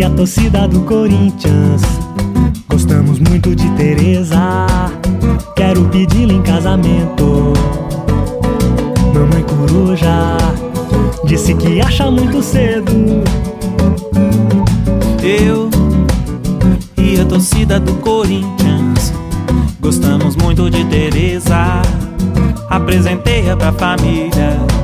a torcida do Corinthians. Gostamos muito de Tereza, quero pedi-la em casamento. Mamãe coruja disse que acha muito cedo. Eu e a torcida do Corinthians gostamos muito de Tereza, apresentei-a pra família.